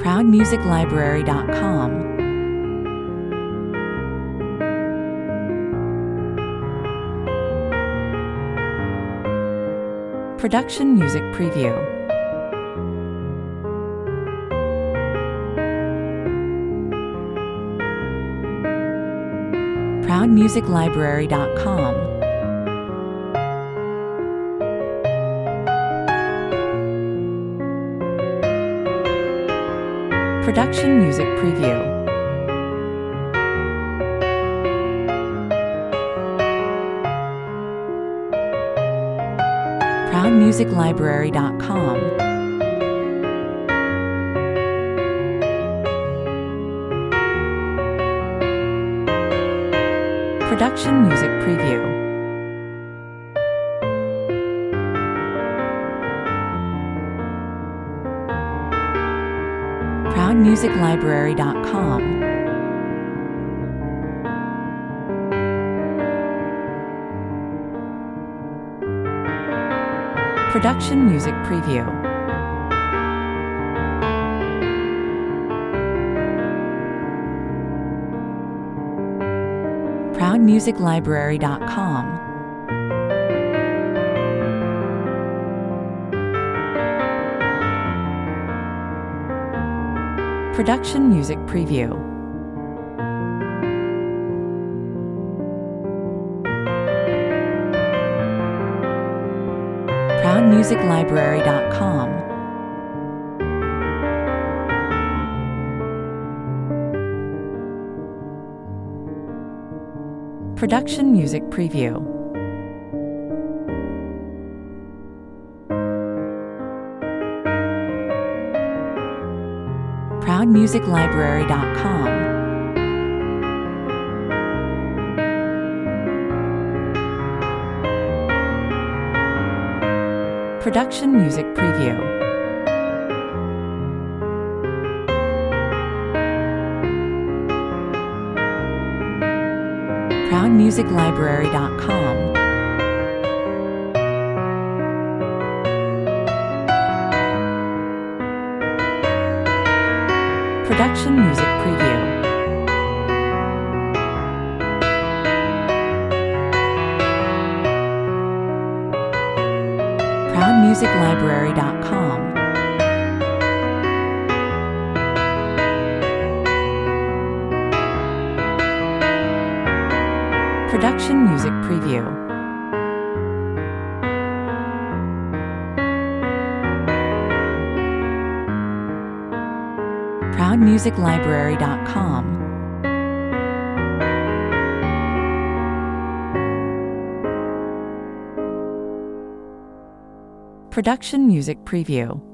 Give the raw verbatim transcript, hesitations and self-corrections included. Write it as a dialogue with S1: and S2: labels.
S1: proud music library dot com. Production Music Preview. proud music library dot com. Production Music Preview. proud music library dot com. Production Music Preview. proud music library dot com. Production Music Preview. proud music library dot com. Production Music Preview. proud music library dot com. Production Music Preview. proud music library dot com. Production Music Preview. proud music library dot com. Production Music Preview. proud music library dot com. Production Music Preview. proud music library dot com. Production Music Preview.